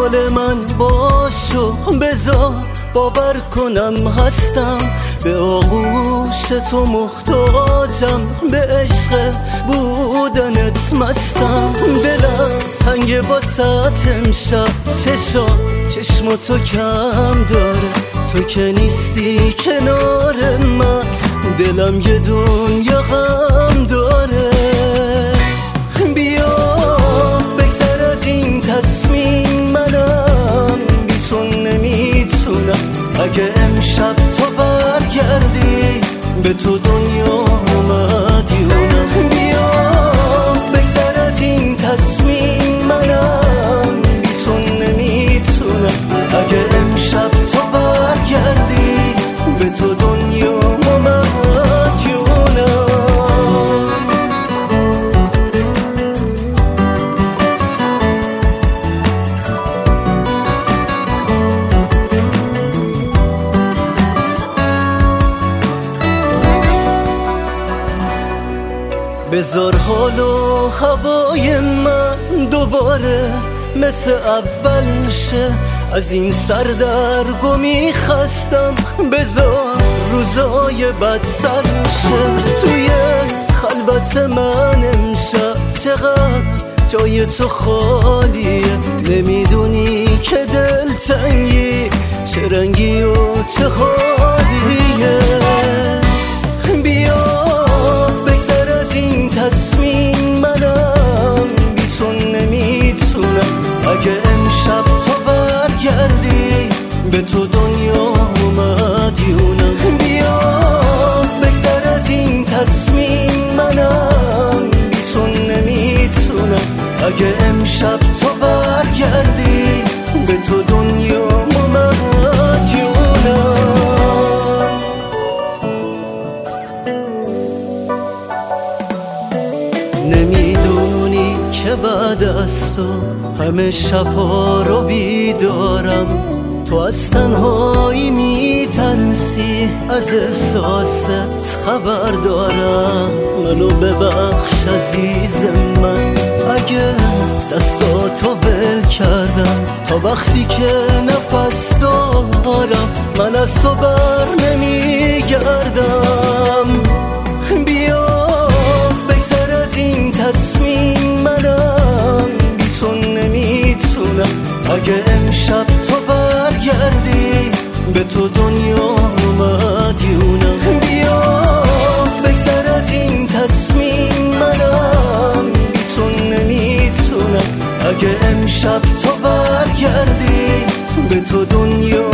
مال من باشو بذار باور کنم هستم، به آغوش تو محتاجم، به عشق بودنت مستم. دلم تنگ باست امشب، چشم تو کم داره، تو که نیستی کنار من، دلم یه دنیا غم داره. بیا بگذر از این تصمیم، منم بی تو نمیتونم. اگه امشب تو برگردی به تو دنیا مدیونم. بیا بگذر از این تصمیم، منم بی تو نمیتونم. اگه امشب تو برگردی به تو دنیا مدیونم. بذار حال و هوای من دوباره مثل اول شه، از این سردرگمی خستم. بذار روزای بد سر شه، توی خلوت من امشب چقدر جای تو خالیه. نمیدونی که دلتنگی چه رنگی و چه حالیه. بیا بگذر از این تصمیم، منم بی تو نمیتونم. اگه امشب تو برگردی به تو دنیا مدیونم. بیا بگذر از این تصمیم، منم بی تو نمیتونم. اگه امشب تو برگردی به تو دنیا مدیونم. نمیدونی که بعد از تو همه شبها رو بیدارم. تو از تنهایی میترسی، از احساست خبر دارم. منو ببخش عزیز من اگه دستاتو ول کردم. تا وقتی که نفس دارم من از تو بر نمیگردم. بیا بگذر از این تصمیم، منم بی تو نمیتونم. اگه امشب تو برگردی به تو دنیا مدیونم. بیا بگذر از این تصمیم، منم بی تو نمیتونم. اگه امشب تو برگردی به تو دنیا